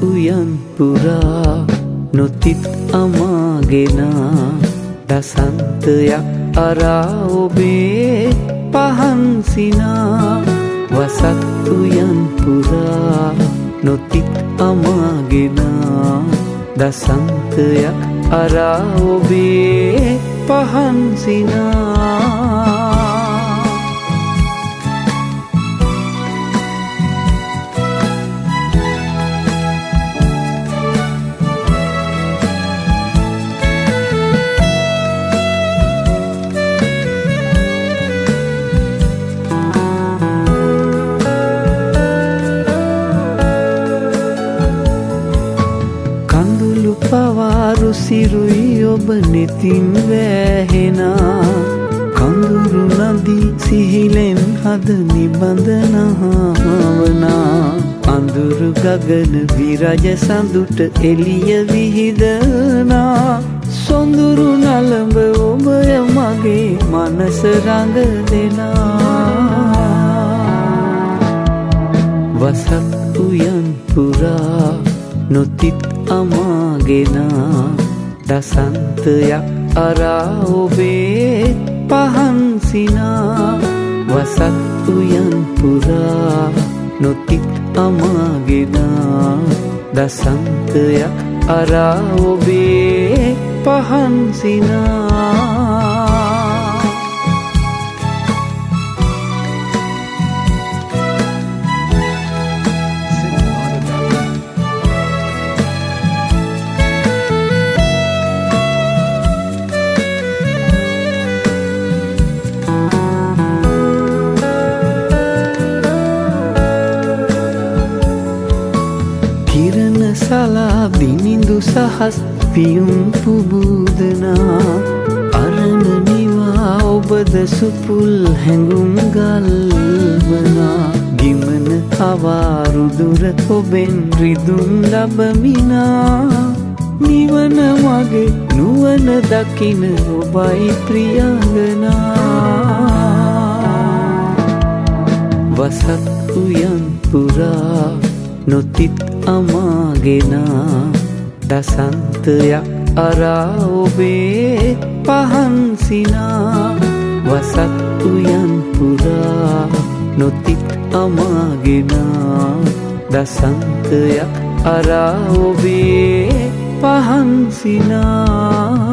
උයන් පුරා නොතිත් අමාගෙන දසන්තයක් අරා ඔබේ පහන්සිනා වසත් උයන් පුරා නොතිත් අමාගෙන දසන්තයක් අරා ඔබේ පහන්සිනා පවාරු සිරුයි ඔබ නෙතින් වැහෙනා කඳුරු නදී සිහිලෙන් හද නිබඳනහවනා අඳුරු ගගන විරජ සඳුට එළිය විහිදනා සොඳුරු නලඹ ඔබය මගේ මනස රඟ දෙනා වසත් උයන් පුරා නොතිත් අමාගෙන දසන්තයක් අරා ඔබේ පහන්සිනා වසත් උයන් පුරා නොතිත් අමාගෙන දසන්තයක් අරා ඔබේ පහන්සිනා සලා බිනිඳු සහස් පියුම් පුබුදනා අරණ නිවා ඔබද සුපුල් හැඟුම් ගල්වනා ගිමන අවාරුදුර ඔබෙන් රිදුම් ලබමිනා නිවන මගේ නුවන දකින ඔබයි ප්‍රියංගනා වසත් උයන් පුරා නොතිත් අමාගෙන දසන්තයක් අරා ඔබේ පහන්සිනා වසත් උයන් පුරා නොතිත් අමාගෙන දසන්තයක් අරා ඔබේ පහන්සිනා